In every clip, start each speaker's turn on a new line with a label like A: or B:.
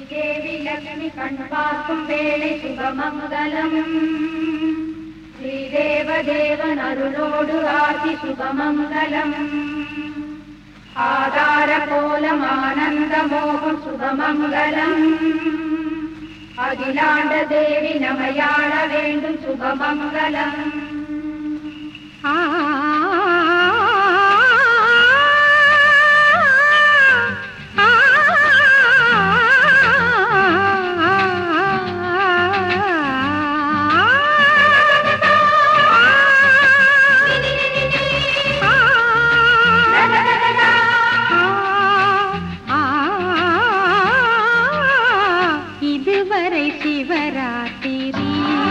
A: தேவி லக்ஷ்மி கண் பார்க்கும் வேளை சுபமங்கலம். ஸ்ரீதேவதேவன் அருளோடு ஆசி சுபமங்கலம். ஆதார கோலம் ஆனந்த மோகம் சுபமங்கலம். அகிலாண்ட தேவி நமையாள வேண்டும் சுபமங்கலம்.
B: இதுவரை சிவராத்திரி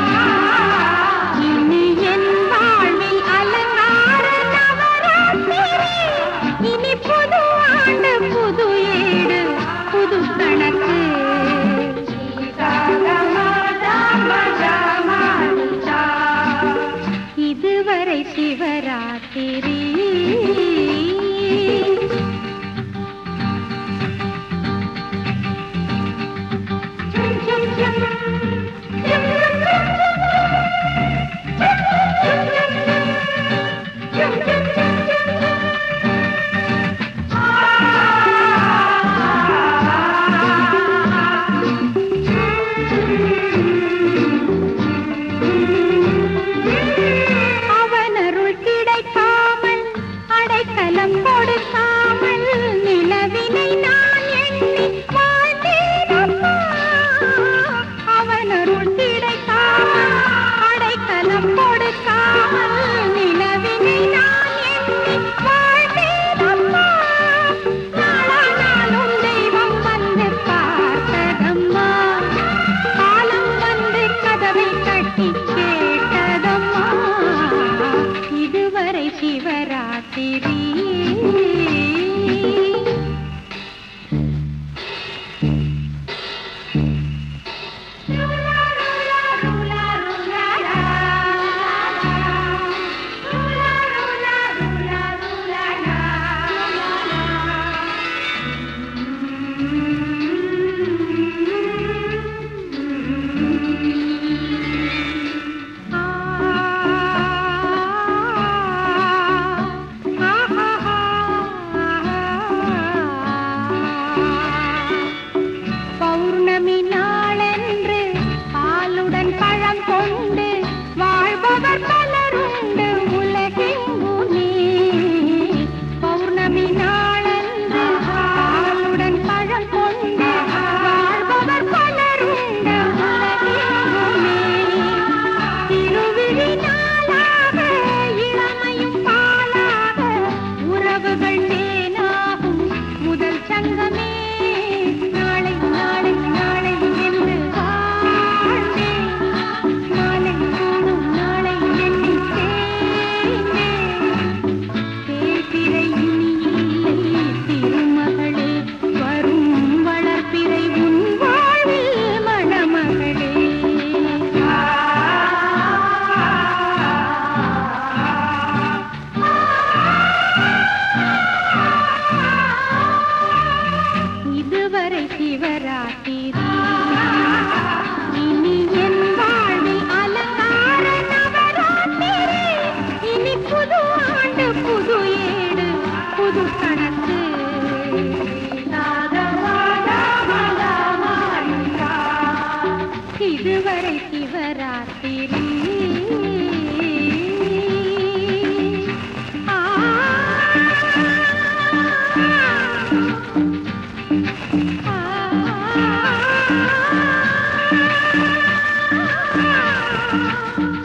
B: இனி என் வாழ்வில் அலங்கார நவராத்திரி. இனி புது ஆண்டு புது ஏடு புது கணக்கு. இதுவரை சிவராத்திரி. அவனருள் கிடைக்காமல் அடைக்கலம் கொடுக்காமல் நிலவினை நான் எண்ணி வாழ்ந்தேனம்மா. அவனருள் கிடைக்காமல் அடைக்கலம் கொடுக்காமல் நிலவினை நான் எண்ணி வாழ்ந்தேனம்மா. நாளானாலும் தெய்வம் வந்து பார்த்ததம்மா. காலம் வந்து கதவை தட்டி கேட்டதம்மா. இதுவரை சிவராத்திரி. பௌர்ணமி நாளென்று பாலுடன் பழம் கொண்டு வாழ்பவர் பலருண்டு உலகெங்குமே. பௌர்ணமி நாளென்று பாலுடன் பழம் கொண்டு வாழ்பவர் பலருண்டு உலகெங்குமே. திருவிழி நாளாக இளமையும் பாலாக உறவுகள் தேனாகும் முதல் சங்கமே. நாளை நாளை நாளை என்று வாழ்ந்தேன். நாளை கூடும் நாளை எண்ணி தேய்ந்தேன். தேய்பிறை இனி இல்லை திருமகளே. வரும் வளர்பிறை உன் வாழ்வில் மணமகளே. இதுவரை சிவராத்திரி இனி என் வாழ்வில் அலங்கார நவராத்திரி. இனி புது ஆண்டு புது ஏடு புது கணக்கு. இதுவரை சிவராத்திரி. ஆ